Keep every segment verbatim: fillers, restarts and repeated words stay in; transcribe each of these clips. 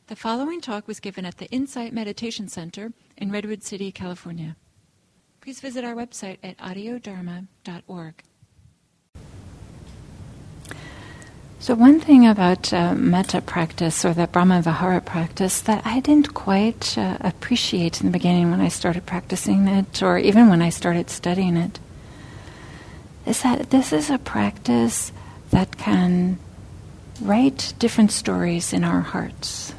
The following talk was given at the Insight Meditation Center in Redwood City, California. Please visit our website at audio dharma dot org. So one thing about uh, metta practice, or the Brahma-Vihara practice, that I didn't quite uh, appreciate in the beginning when I started practicing it, or even when I started studying it, is that this is a practice that can write different stories in our hearts.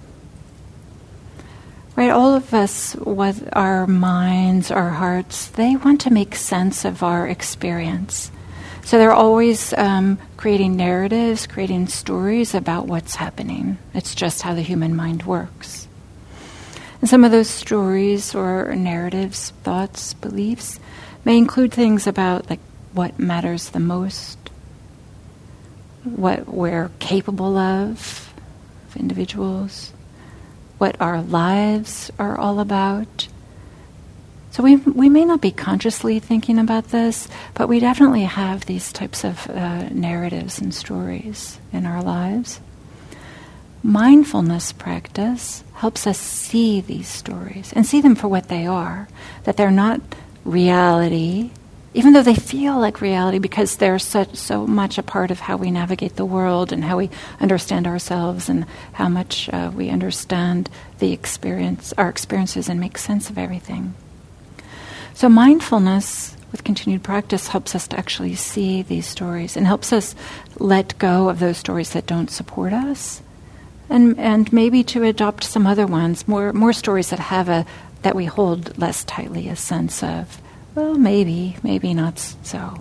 Right, all of us, with our minds, our hearts, they want to make sense of our experience. So they're always um, creating narratives, creating stories about what's happening. It's just how the human mind works. And some of those stories or narratives, thoughts, beliefs, may include things about like what matters the most, what we're capable of, of individuals, what our lives are all about. So we we may not be consciously thinking about this, but we definitely have these types of uh, narratives and stories in our lives. Mindfulness practice helps us see these stories and see them for what they are, that they're not reality, even though they feel like reality because they're such, so much a part of how we navigate the world and how we understand ourselves and how much uh, we understand the experience, our experiences, and make sense of everything. So mindfulness, with continued practice, helps us to actually see these stories and helps us let go of those stories that don't support us, and and maybe to adopt some other ones, more more stories that have a that we hold less tightly a sense of. Well, maybe, maybe not so.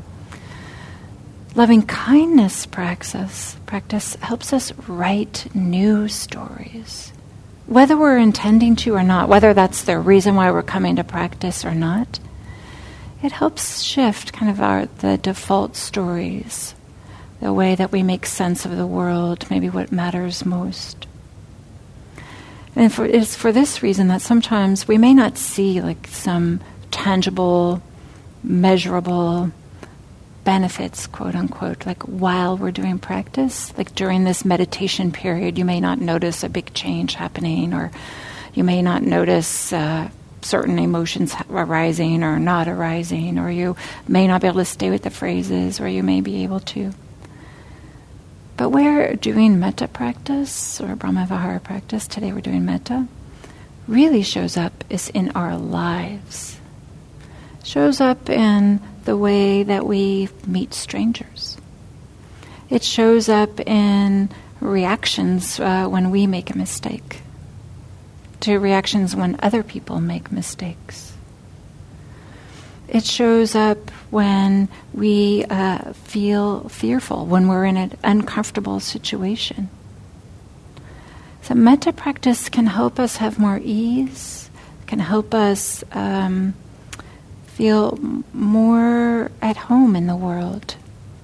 Loving kindness practice, practice helps us write new stories. Whether we're intending to or not, whether that's the reason why we're coming to practice or not, it helps shift kind of our the default stories, the way that we make sense of the world, maybe what matters most. And for, it's for this reason that sometimes we may not see like some tangible, measurable benefits, quote unquote, like while we're doing practice. Like during this meditation period, you may not notice a big change happening, or you may not notice uh, certain emotions arising or not arising, or you may not be able to stay with the phrases, or you may be able to. But where doing metta practice, or Brahma-Vihara practice, today we're doing metta, really shows up is in our lives. Shows up in the way that we meet strangers. It shows up in reactions uh, when we make a mistake, to reactions when other people make mistakes. It shows up when we uh, feel fearful, when we're in an uncomfortable situation. So metta practice can help us have more ease, can help us um, feel more at home in the world.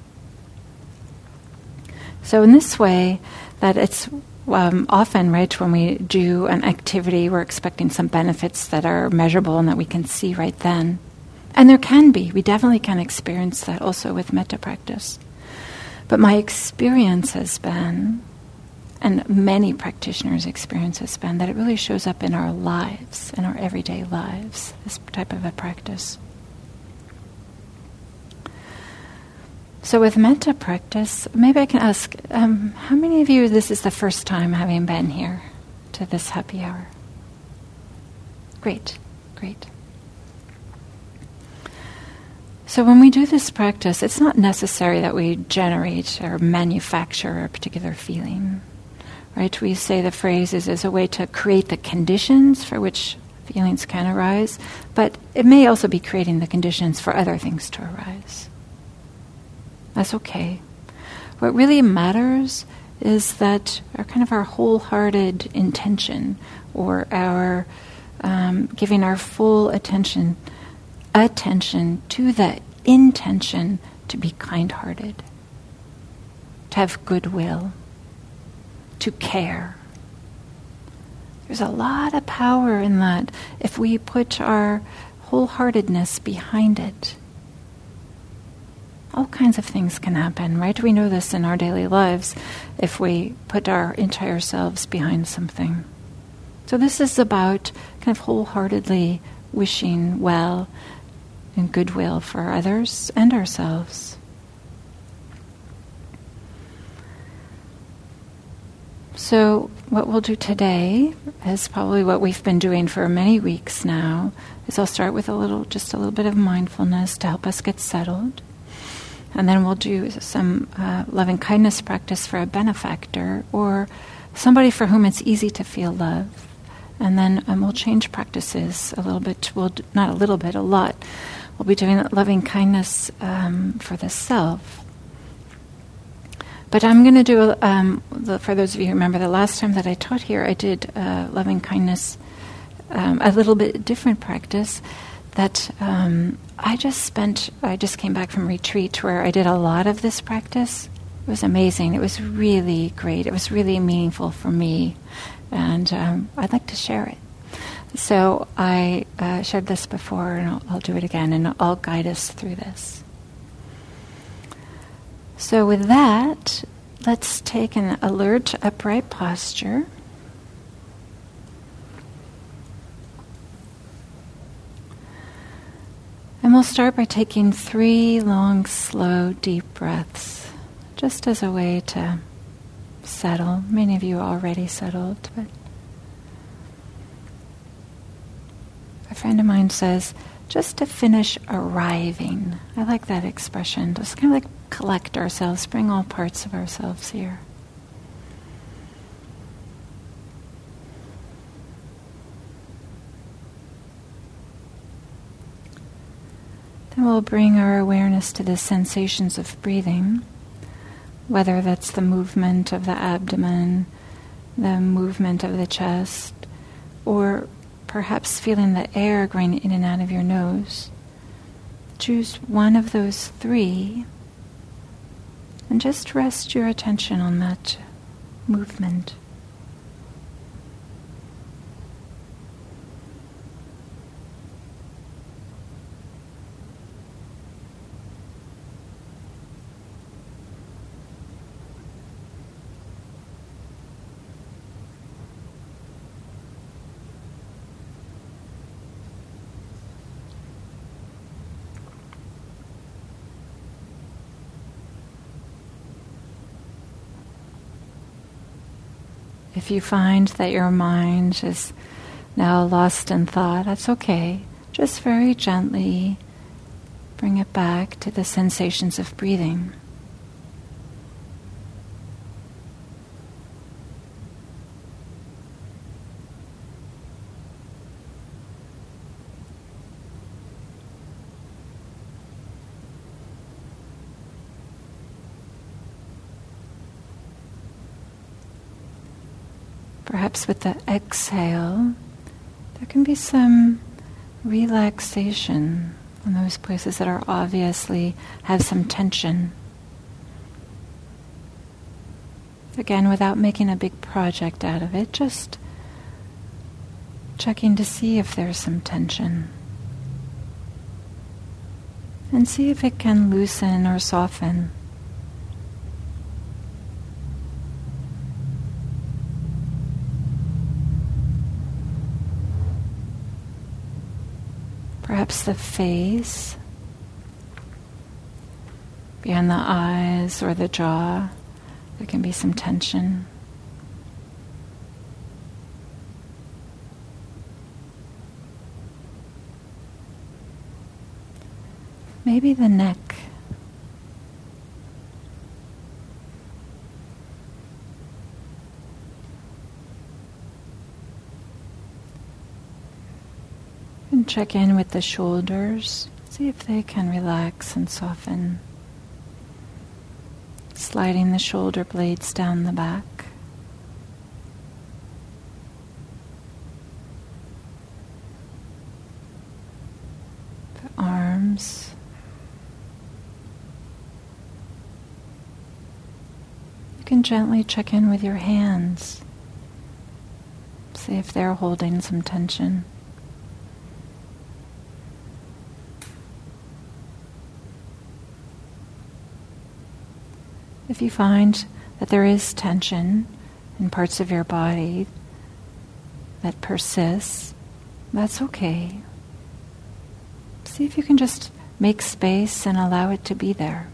So in this way, that it's um, often, right, when we do an activity, we're expecting some benefits that are measurable and that we can see right then. And there can be. We definitely can experience that also with metta practice. But my experience has been, and many practitioners' experience has been, that it really shows up in our lives, in our everyday lives, this type of a practice. So with metta practice, maybe I can ask, um, how many of you, this is the first time having been here to this happy hour? Great, great. So when we do this practice, it's not necessary that we generate or manufacture a particular feeling. Right? We say the phrase is as a way to create the conditions for which feelings can arise, but it may also be creating the conditions for other things to arise. That's okay. What really matters is that our kind of our wholehearted intention, or our um, giving our full attention, attention to the intention to be kind-hearted, to have goodwill, to care. There's a lot of power in that if we put our wholeheartedness behind it. all kinds of things can happen, right? We know this in our daily lives if we put our entire selves behind something. So this is about kind of wholeheartedly wishing well and goodwill for others and ourselves. So what we'll do today is probably what we've been doing for many weeks now, is I'll start with a little, just a little bit of mindfulness to help us get settled. And then we'll do some uh, loving kindness practice for a benefactor or somebody for whom it's easy to feel love. And then um, we'll change practices a little bit. We'll do, not a little bit, a lot. We'll be doing loving kindness um, for the self. But I'm going to do, um, the, for those of you who remember, the last time that I taught here, I did uh, loving kindness, um, a little bit different practice that um, I just spent, I just came back from retreat where I did a lot of this practice. It was amazing. It was really great. It was really meaningful for me. And um, I'd like to share it. So I uh, shared this before, and I'll, I'll do it again, and I'll guide us through this. So with that, let's take an alert, upright posture. And we'll start by taking three long, slow, deep breaths, just as a way to settle. Many of you are already settled, but a friend of mine says, just to finish arriving. I like that expression. Just kind of like collect ourselves, bring all parts of ourselves here. Then we'll bring our awareness to the sensations of breathing, whether that's the movement of the abdomen, the movement of the chest, or perhaps feeling the air going in and out of your nose. Choose one of those three and just rest your attention on that movement. If you find that your mind is now lost in thought, that's okay. Just very gently bring it back to the sensations of breathing. Perhaps with the exhale, there can be some relaxation in those places that are obviously have some tension. Again, without making a big project out of it, just checking to see if there's some tension. And see if it can loosen or soften. Perhaps the face, beyond the eyes or the jaw, there can be some tension. Maybe the neck. And check in with the shoulders. See if they can relax and soften. Sliding the shoulder blades down the back. The arms. You can gently check in with your hands. See if they're holding some tension. If you find that there is tension in parts of your body that persists, that's okay. See if you can just make space and allow it to be there.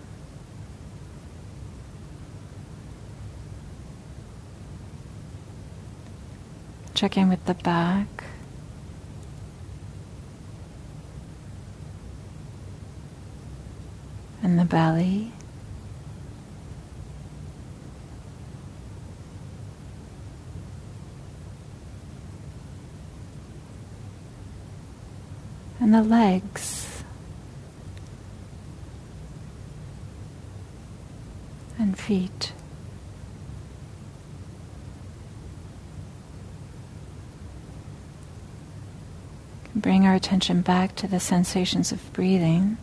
Check in with the back. And the belly. And the legs. And feet. Bring our attention back to the sensations of breathing.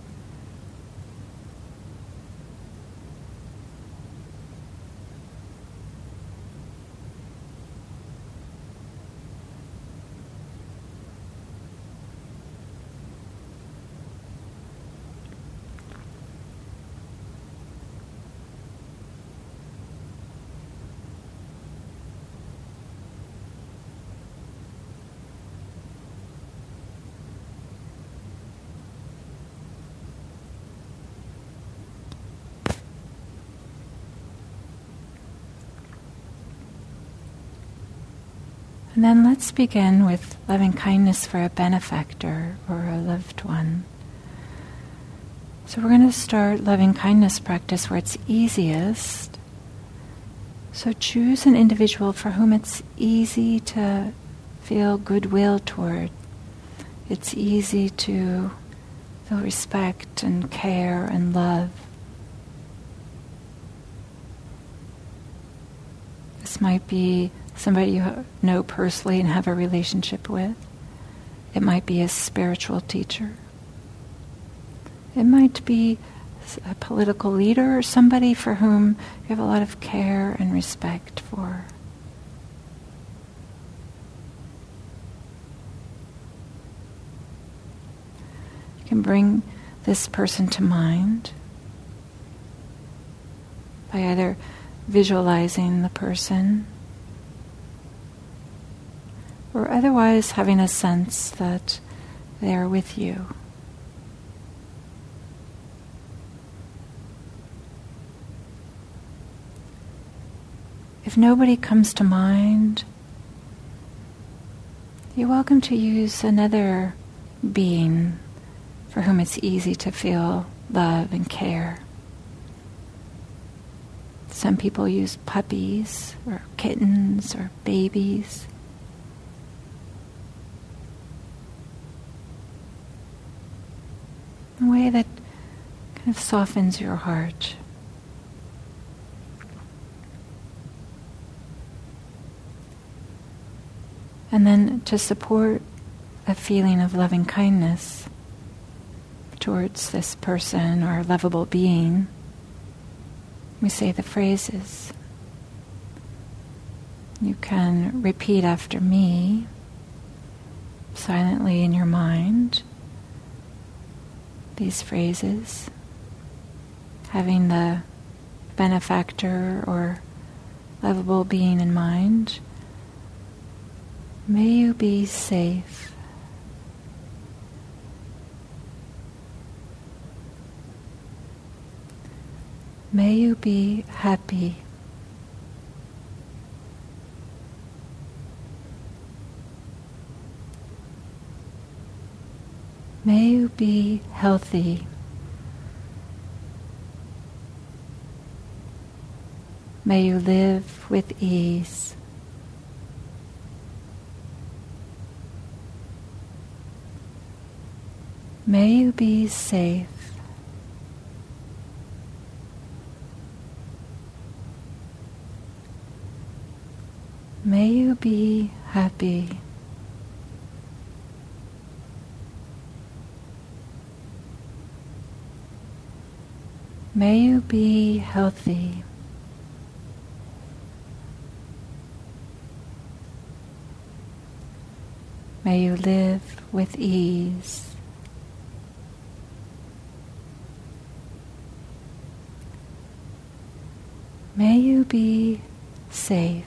And then let's begin with loving kindness for a benefactor or a loved one. So we're going to start loving kindness practice where it's easiest. So choose an individual for whom it's easy to feel goodwill toward. It's easy to feel respect and care and love. This might be somebody you know personally and have a relationship with. It might be a spiritual teacher. It might be a political leader or somebody for whom you have a lot of care and respect for. You can bring this person to mind by either visualizing the person or otherwise having a sense that they are with you. If nobody comes to mind, you're welcome to use another being for whom it's easy to feel love and care. Some people use puppies or kittens or babies. In a way that kind of softens your heart. And then to support a feeling of loving kindness towards this person or lovable being, we say the phrases. You can repeat after me, silently in your mind, these phrases, having the benefactor or lovable being in mind. May you be safe. May you be happy. May you be healthy. May you live with ease. May you be safe. May you be happy. May you be healthy. May you live with ease. May you be safe.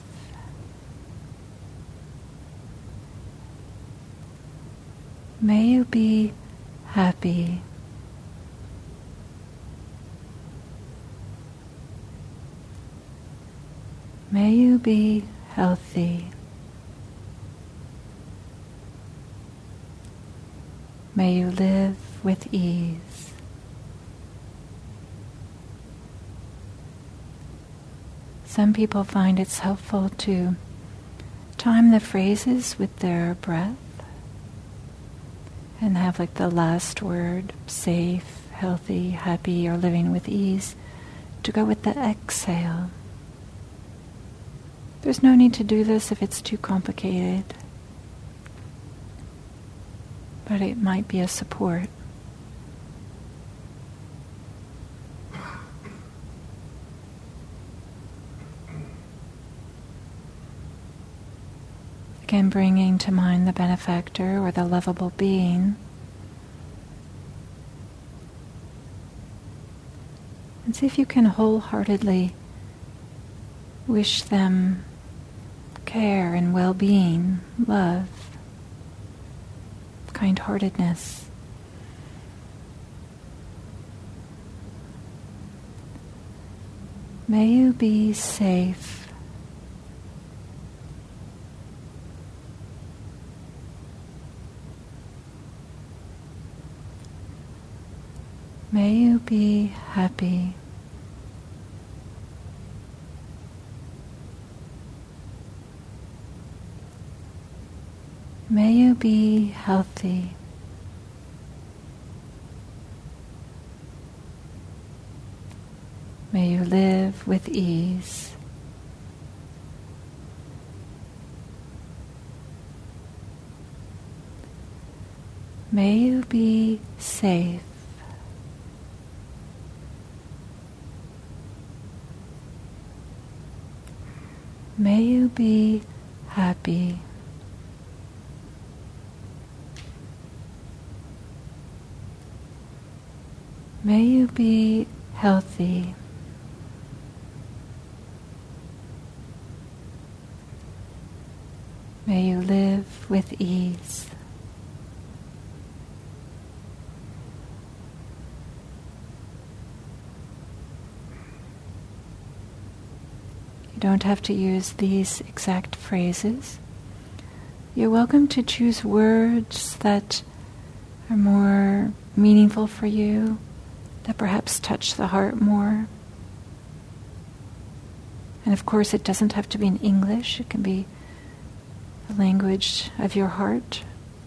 May you be happy. May you be healthy. May you live with ease. Some people find it's helpful to time the phrases with their breath and have like the last word, safe, healthy, happy, or living with ease, to go with the exhale. There's no need to do this if it's too complicated, but it might be a support. Again, bringing to mind the benefactor or the lovable being. And see if you can wholeheartedly wish them care and well-being, love, kind-heartedness. May you be safe. May you be happy. May you be healthy. May you live with ease. May you be safe. May you be happy. May you be healthy. May you live with ease. You don't have to use these exact phrases. You're welcome to choose words that are more meaningful for you, that perhaps touch the heart more. And of course, it doesn't have to be in English. It can be the language of your heart.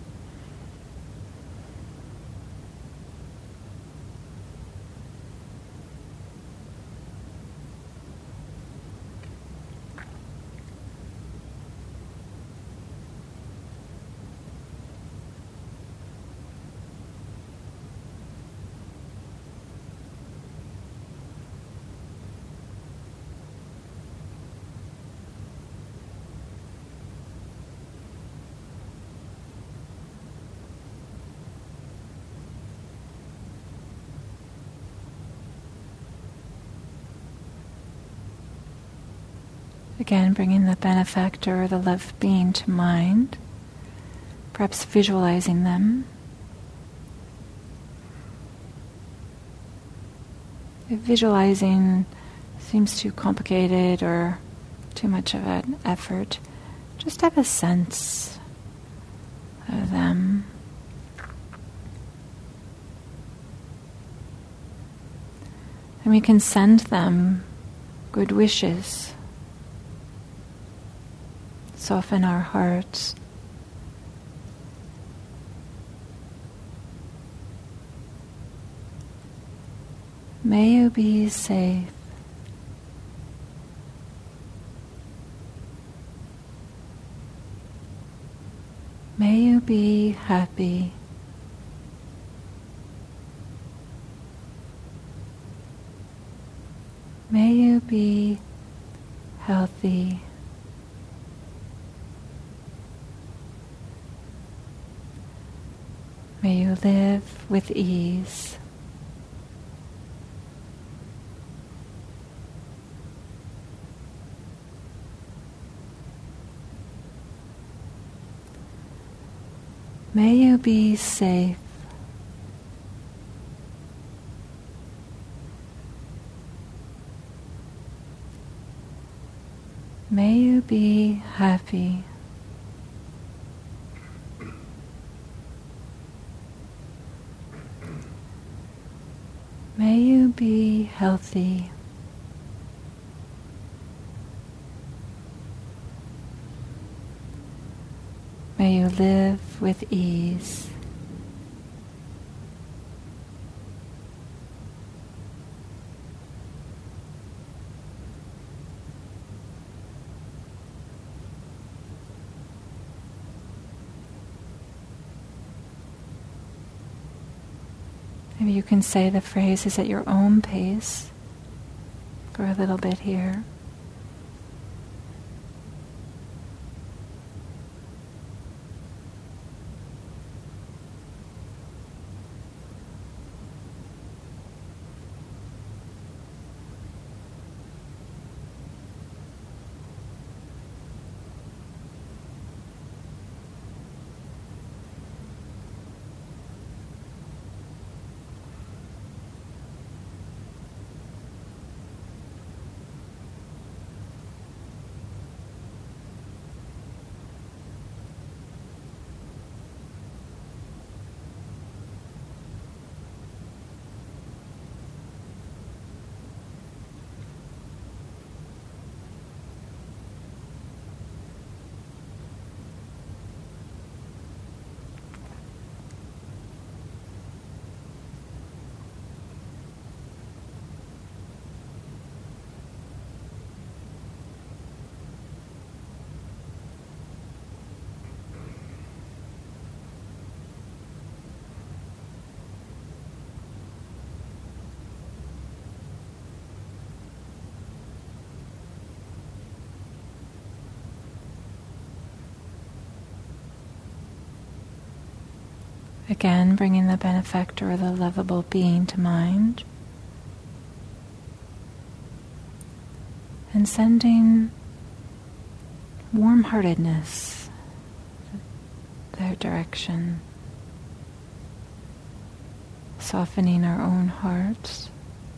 Again, bringing the benefactor or the loved being to mind, perhaps visualizing them. If visualizing seems too complicated or too much of an effort, just have a sense of them. And we can send them good wishes. Soften our hearts. May you be safe. May you be happy. May you be healthy. May you live with ease. May you be safe. May you be happy. May you be healthy. May you live with ease. Maybe you can say the phrases at your own pace for a little bit here. Again, bringing the benefactor or the lovable being to mind. And sending warm-heartedness their direction. Softening our own hearts.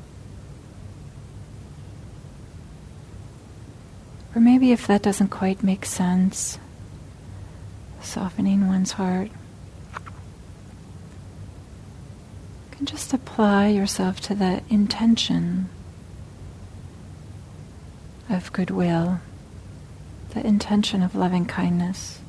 Or maybe if that doesn't quite make sense, softening one's heart. You can just apply yourself to the intention of goodwill, the intention of loving kindness.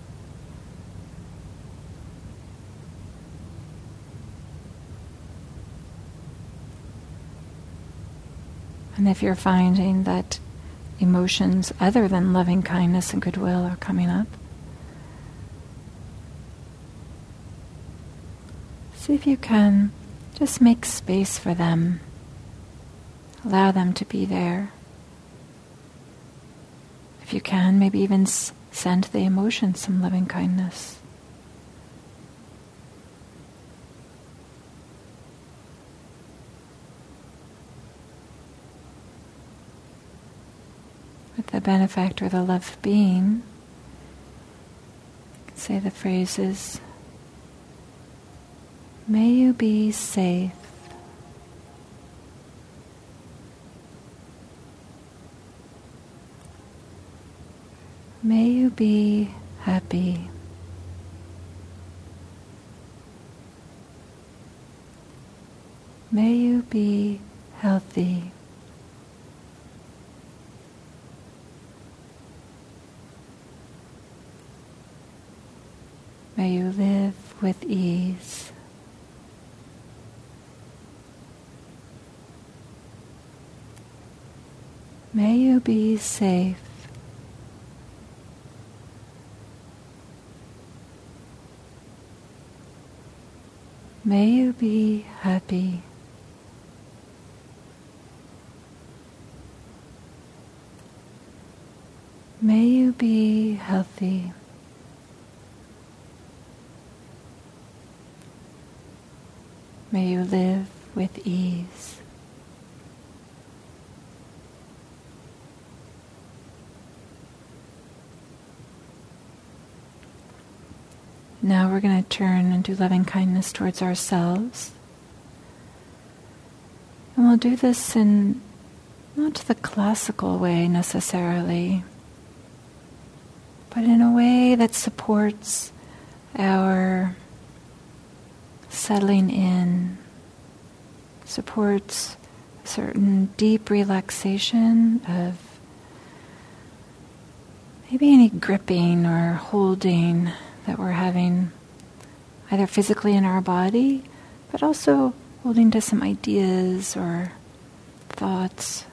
And if you're finding that emotions other than loving kindness and goodwill are coming up, see if you can just make space for them. Allow them to be there. If you can, maybe even s- send the emotions some loving kindness. With the benefactor, the loved being, you can say the phrases, may you be safe. May you be happy. May you be healthy. May you live with ease. May you be safe. May you be happy. May you be healthy. May you live with ease. Now we're going to turn and do loving kindness towards ourselves. And we'll do this in not the classical way necessarily, but in a way that supports our settling in, supports a certain deep relaxation of maybe any gripping or holding that we're having either physically in our body, but also holding to some ideas or thoughts.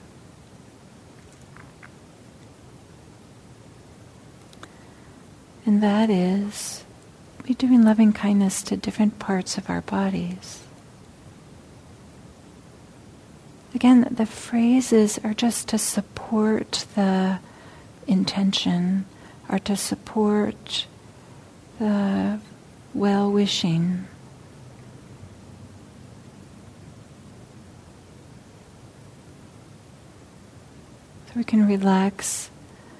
And that is be doing loving kindness to different parts of our bodies. Again, the phrases are just to support the intention, are to support the well-wishing. So we can relax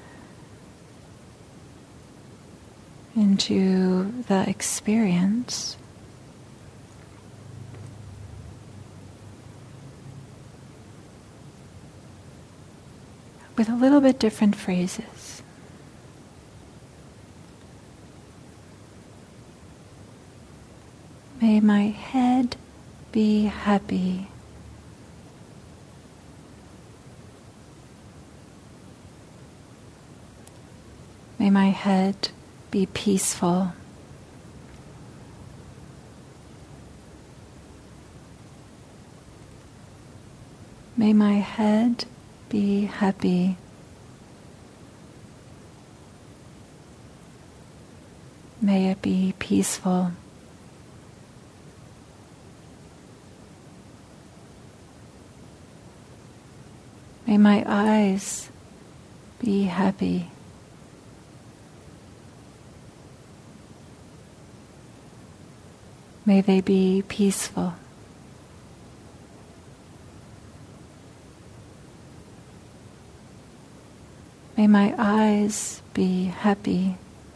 into the experience. With a little bit different phrases. May my head be happy. May my head be peaceful. May my head be happy. May it be peaceful. May my eyes be happy. May they be peaceful. May my eyes be happy.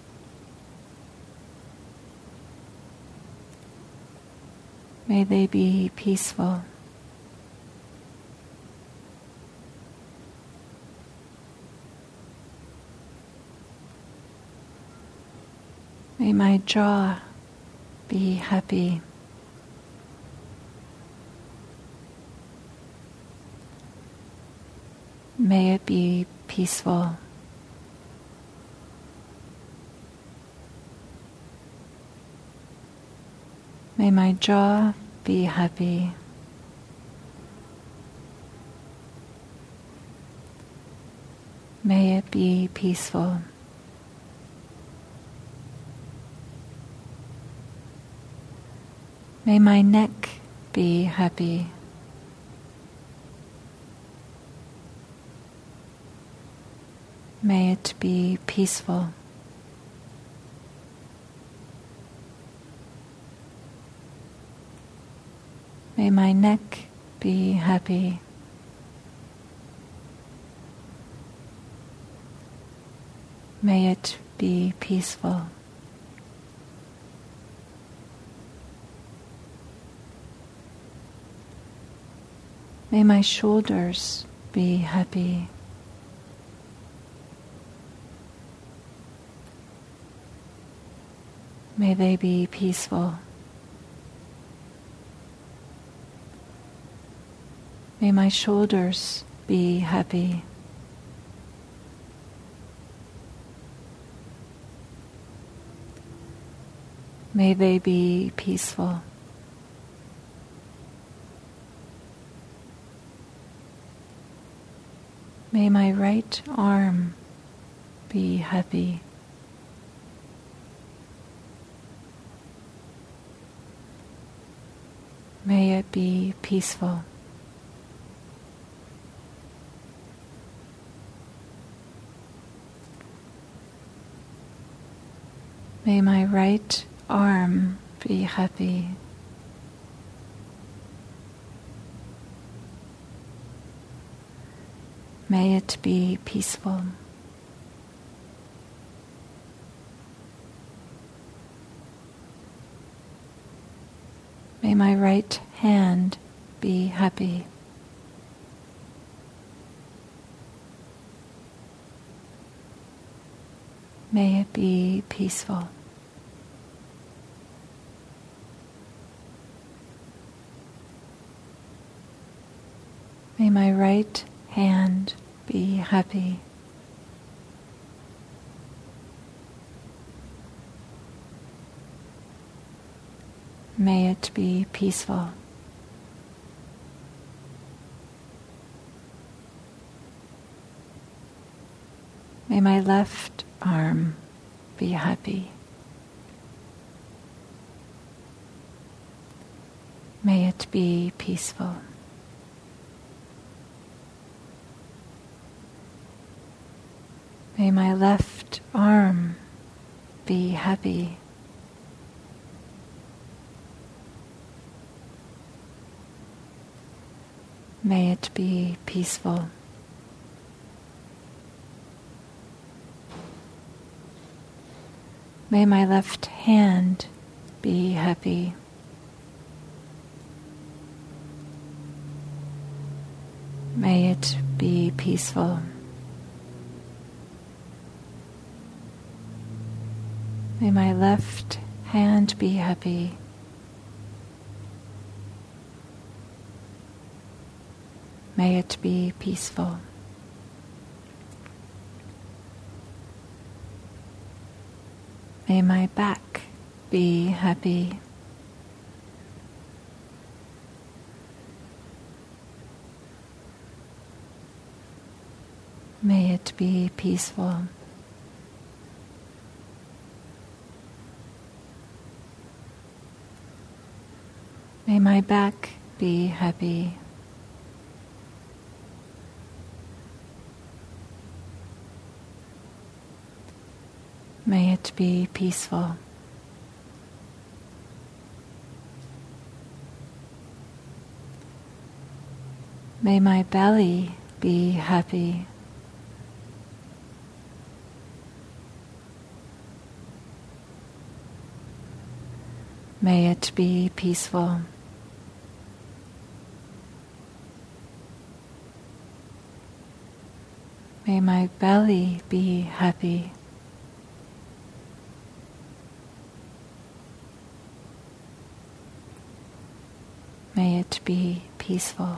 May they be peaceful. May my jaw be happy. May it be peaceful. May my jaw be happy. May it be peaceful. May my neck be happy. May it be peaceful. May my neck be happy. May it be peaceful. May my shoulders be happy. May they be peaceful. May my shoulders be happy. May they be peaceful. May my right arm be happy. May it be peaceful. May my right arm be happy. May it be peaceful. May my right hand be happy. May it be peaceful. May my right hand be happy. May it be peaceful. May my left arm be happy. May it be peaceful. May my left arm be happy. May it be peaceful. May my left hand be happy. May it be peaceful. May my left hand be happy. May it be peaceful. May my back be happy. May it be peaceful. May my back be happy. May it be peaceful. May my belly be happy. May it be peaceful. May my belly be happy. May it be peaceful.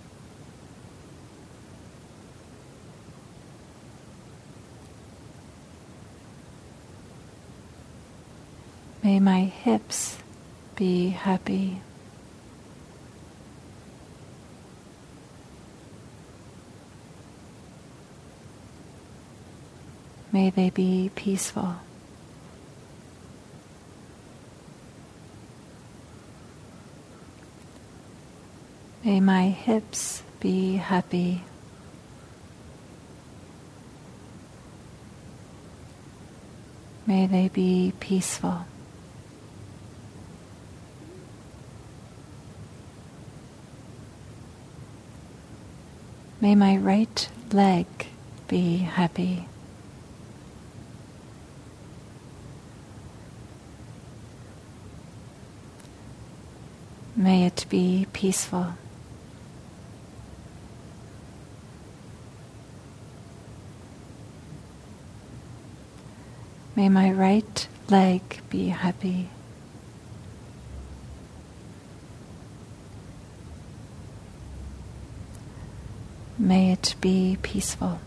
May my hips be happy. May they be peaceful. May my hips be happy. May they be peaceful. May my right leg be happy. May it be peaceful. May my right leg be happy. May it be peaceful.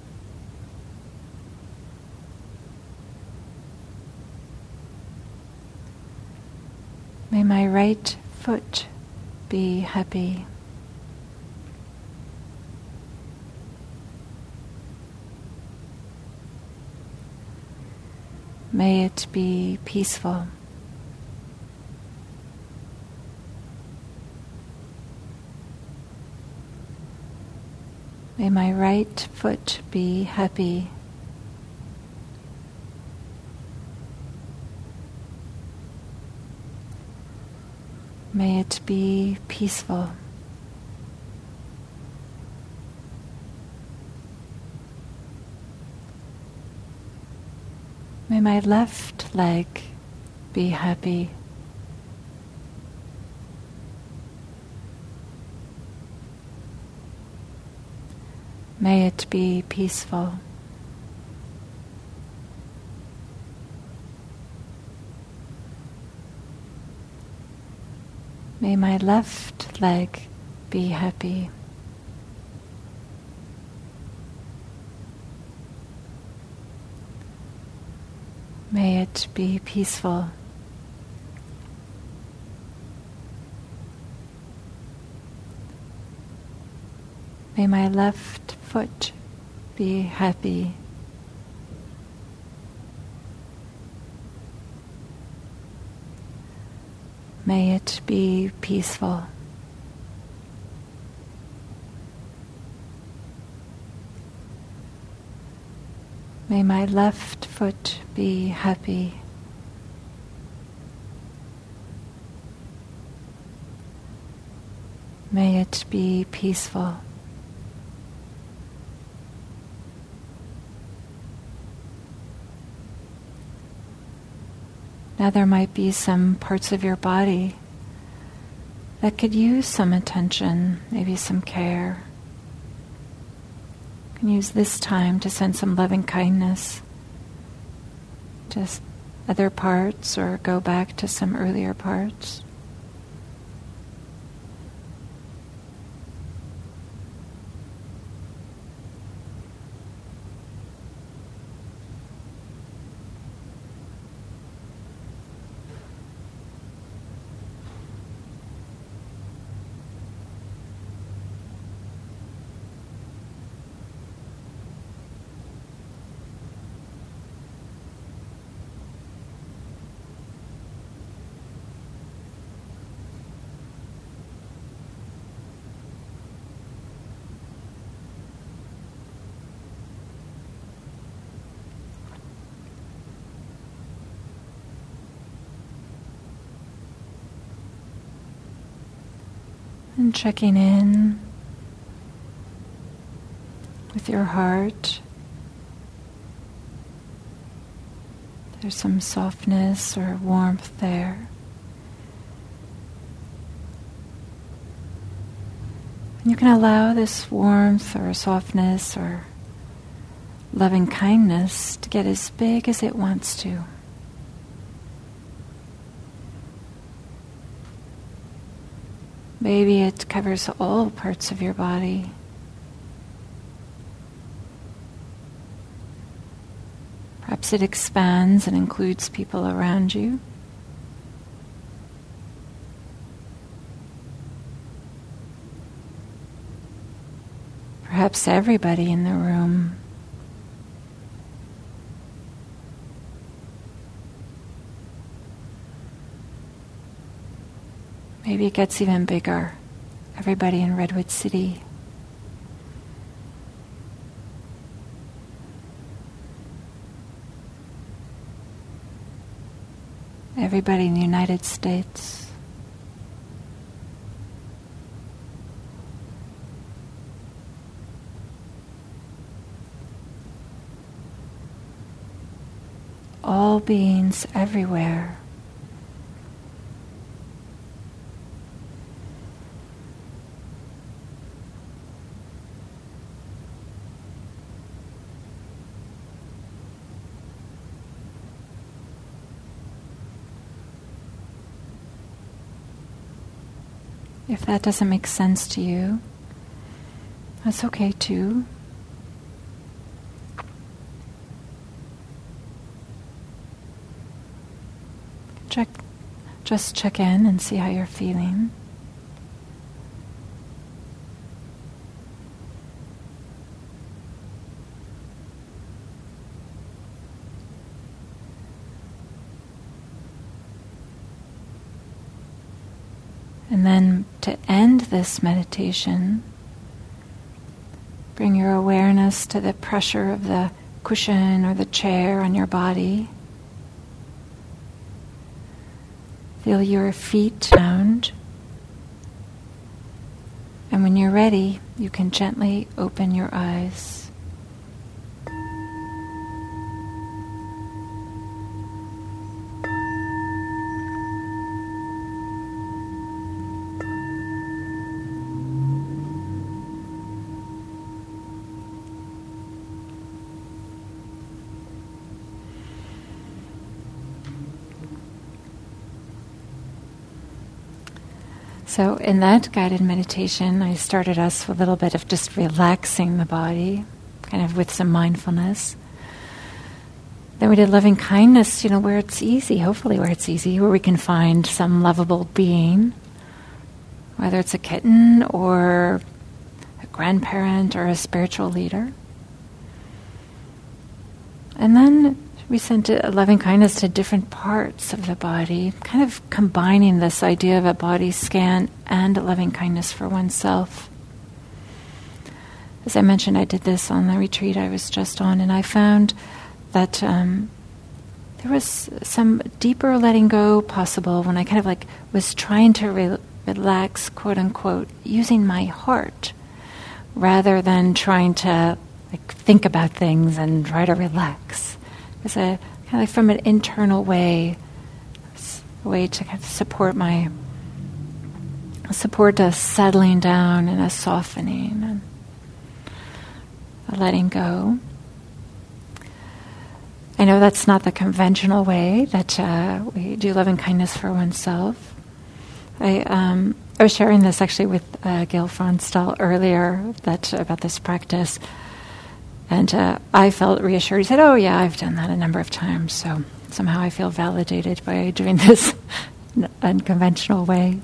May my right foot be happy. May it be peaceful. May my right foot be happy. May it be peaceful. May my left leg be happy. May it be peaceful. May my left leg be happy. May it be peaceful. May my left foot be happy. May it be peaceful. May my left foot be happy. May it be peaceful. Now there might be some parts of your body that could use some attention, maybe some care. You can use this time to send some loving kindness to other parts or go back to some earlier parts. And checking in with your heart. There's some softness or warmth there. And you can allow this warmth or softness or loving kindness to get as big as it wants to. Maybe it covers all parts of your body. Perhaps it expands and includes people around you. Perhaps everybody in the room. Maybe it gets even bigger. Everybody in Redwood City. Everybody in the United States. All beings everywhere. If that doesn't make sense to you, that's okay too. Check, just check in and see how you're feeling. And then to end this meditation, bring your awareness to the pressure of the cushion or the chair on your body. Feel your feet round. And when you're ready, you can gently open your eyes. So in that guided meditation, I started us with a little bit of just relaxing the body, kind of with some mindfulness. Then we did loving kindness, you know, where it's easy, hopefully where it's easy, where we can find some lovable being, whether it's a kitten or a grandparent or a spiritual leader. And then we sent a loving kindness to different parts of the body, kind of combining this idea of a body scan and a loving kindness for oneself. As I mentioned, I did this on the retreat I was just on, and I found that um, there was some deeper letting go possible when I kind of like was trying to re- relax, quote unquote, using my heart, rather than trying to like think about things and try to relax. It's a kind of like from an internal way, a way to kind of support my support a settling down and a softening and a letting go. I know that's not the conventional way that uh, we do loving kindness for oneself. I um, I was sharing this actually with uh, Gail Fronstal earlier that about this practice. And uh, I felt reassured. He said, oh, yeah, I've done that a number of times. So somehow I feel validated by doing this unconventional way.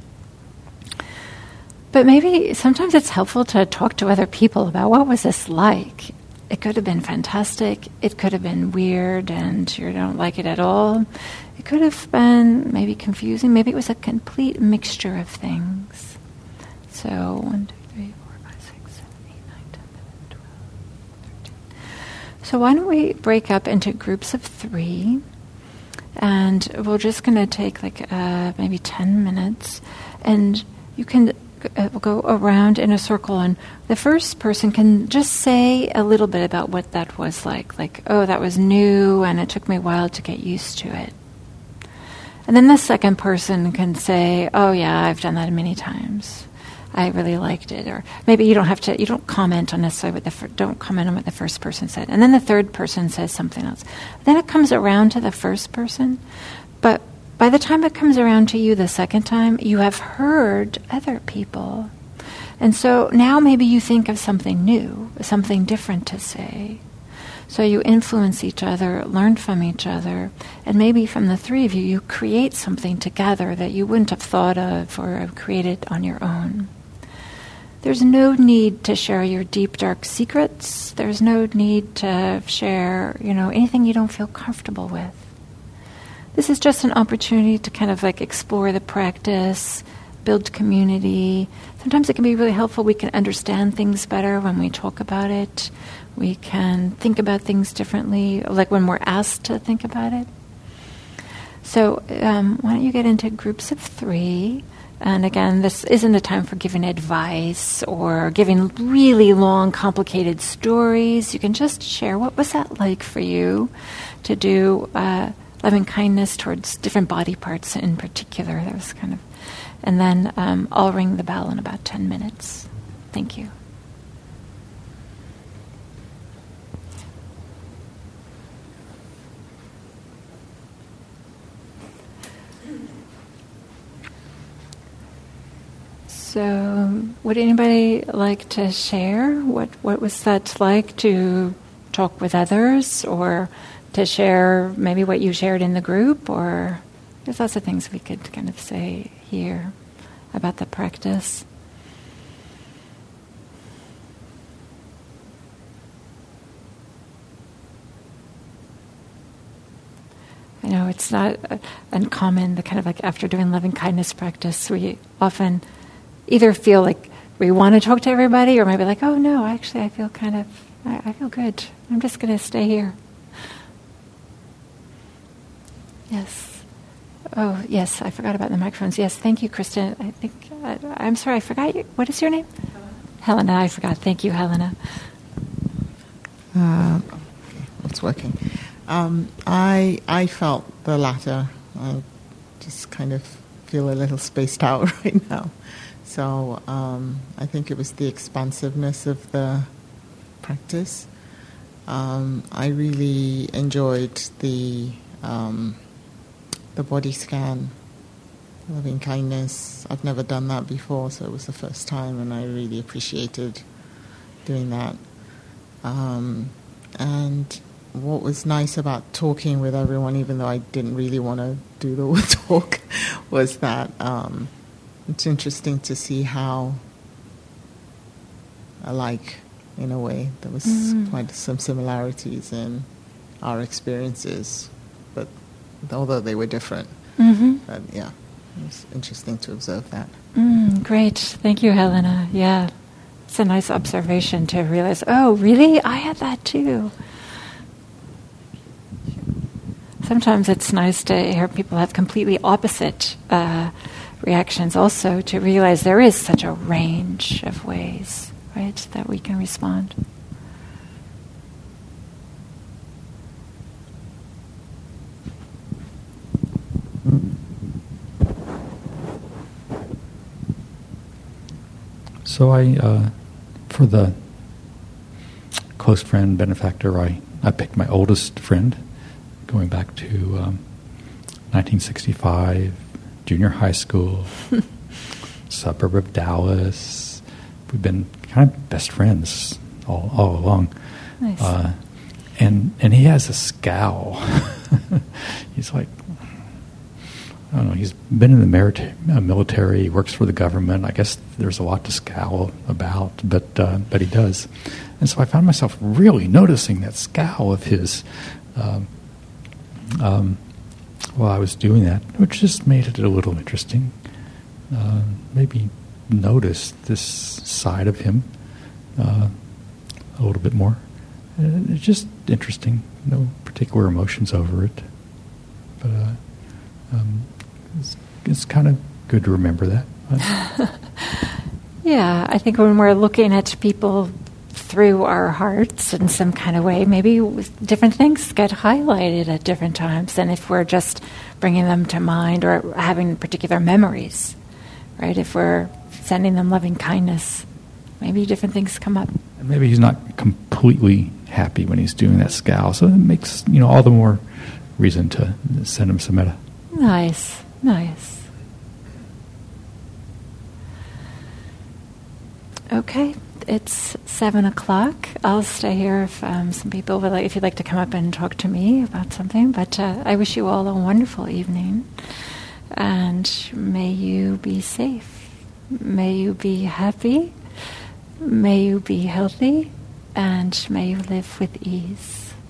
But maybe sometimes it's helpful to talk to other people about what was this like. It could have been fantastic. It could have been weird and you don't like it at all. It could have been maybe confusing. Maybe it was a complete mixture of things. So one, two, three, four, five, six, seven, eight, nine, ten, eleven, twelve, thirteen. So why don't we break up into groups of three, and we're just going to take like uh, maybe ten minutes, and you can uh, go around in a circle, and the first person can just say a little bit about what that was like, like, oh, that was new, and it took me a while to get used to it. And then the second person can say, oh, yeah, I've done that many times. I really liked it. Or maybe you don't have to, you don't comment on necessarily what the, fir- don't comment on what the first person said. And then the third person says something else. Then it comes around to the first person. But by the time it comes around to you the second time, you have heard other people. And so now maybe you think of something new, something different to say. So you influence each other, learn from each other, and maybe from the three of you, you create something together that you wouldn't have thought of or have created on your own. There's no need to share your deep, dark secrets. There's no need to share, you know, anything you don't feel comfortable with. This is just an opportunity to kind of like explore the practice, build community. Sometimes it can be really helpful. We can understand things better when we talk about it. We can think about things differently, like when we're asked to think about it. So um, why don't you get into groups of three? And again, this isn't a time for giving advice or giving really long, complicated stories. You can just share, what was that like for you to do uh, loving kindness towards different body parts in particular? That was kind of, and then um, I'll ring the bell in about ten minutes. Thank you. So, would anybody like to share? What what was that like to talk with others, or to share maybe what you shared in the group? Or there's lots of things we could kind of say here about the practice. I know it's not uh, uncommon, the kind of like after doing loving kindness practice, we often either feel like we want to talk to everybody, or maybe like, oh no, actually I feel kind of, I, I feel good. I'm just going to stay here. Yes. Oh, yes, I forgot about the microphones. Yes, thank you, Kristen. I think, I, I'm sorry, I forgot. You, what is your name? Helena. Helena, I forgot. Thank you, Helena. Uh, okay, it's working. Um, I I felt the latter. I just kind of feel a little spaced out right now. So um, I think it was the expansiveness of the practice. Um, I really enjoyed the um, the body scan loving kindness. I've never done that before, so it was the first time, and I really appreciated doing that. Um, and what was nice about talking with everyone, even though I didn't really want to do the talk, was that um, it's interesting to see how alike, in a way, there was mm. quite some similarities in our experiences, but although they were different. Mm-hmm. But yeah, it was interesting to observe that. Mm, great. Thank you, Helena. Yeah. It's a nice observation to realize, oh, really? I had that too. Sometimes it's nice to hear people have completely opposite uh, reactions also, to realize there is such a range of ways, right, that we can respond. So I, uh, for the close friend, benefactor, I, I picked my oldest friend, going back to um, nineteen sixty-five, junior high school, suburb of Dallas. We've been kind of best friends all, all along. Nice. Uh, and and he has a scowl. He's like, I don't know, he's been in the military, uh, military, he works for the government. I guess there's a lot to scowl about, but uh, but he does. And so I found myself really noticing that scowl of his um, um, while I was doing that, which just made it a little interesting. Uh, maybe notice this side of him uh, a little bit more. And it's just interesting. No particular emotions over it. But uh, um, it's, it's kind of good to remember that. Yeah, I think when we're looking at people through our hearts in some kind of way, maybe different things get highlighted at different times than if we're just bringing them to mind or having particular memories, right? If we're sending them loving kindness, maybe different things come up. And maybe he's not completely happy when he's doing that scowl, so it makes, you know, all the more reason to send him some metta. Nice, nice. Okay, it's seven o'clock. I'll stay here if um, some people would like, if you'd like to come up and talk to me about something. But uh, I wish you all a wonderful evening, and may you be safe. May you be happy. May you be healthy, and may you live with ease.